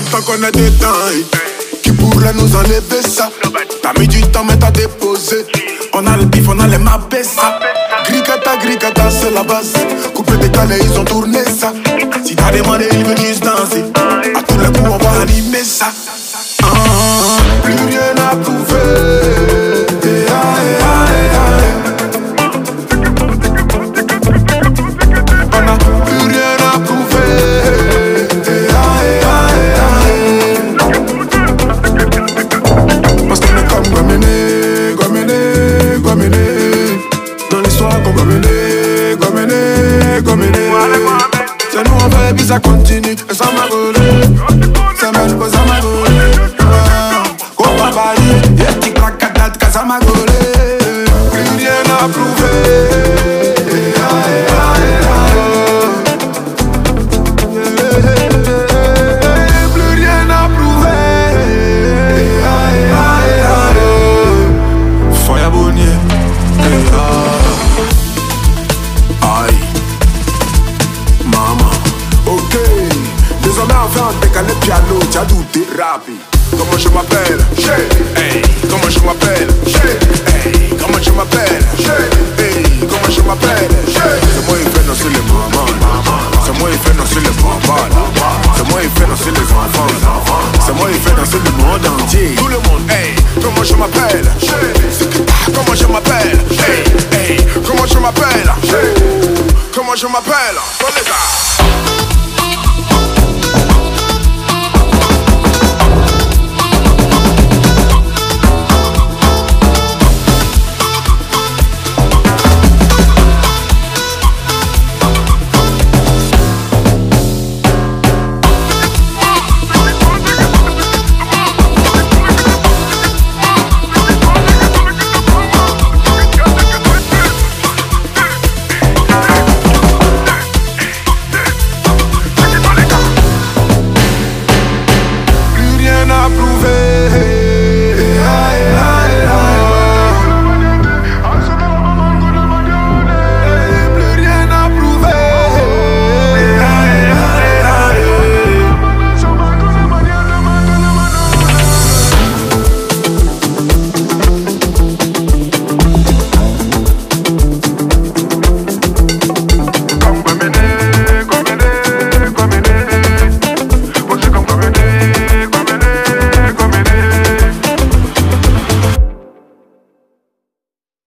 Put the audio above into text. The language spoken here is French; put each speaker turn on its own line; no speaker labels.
tant qu'on a des temps. Qui pourrait nous enlever ça? T'as mis du temps mais t'as déposé. On a le bif, on a les mapessa. Gricata, c'est la base. Coupé décalé, ils ont tourné ça. Si t'as demandé, ils veulent juste danser. À tous les coups, on va animer ça. Plus rien à prouver. On n'a plus rien à prouver. Parce qu'on est comme Goméné. Dans l'histoire comme Goméné. C'est nous on fait, puis ça continue. Et ça m'a volé. Ça m'a volé. Qu'on va bailler. Y'a petit cracadat, que ça m'a volé. Plus rien à prouver. Plus rien à prouver. Foya Bonnier. Aïe. Maman. Ok. Désormais on fait un décalé piano. T'as douté. Rapide. Comment je m'appelle? Hey. Comment je m'appelle? Hey. Comment je m'appelle? Hey. Comment je m'appelle? C'est moi qui fais danser les mamans. C'est moi qui fais danser les papas. C'est moi qui fais danser les enfants. C'est moi qui fais danser le monde entier. Tout le monde. Hey. Comment je m'appelle? Comment je m'appelle? Hey. Comment je m'appelle? Comment je m'appelle? Dans les gars.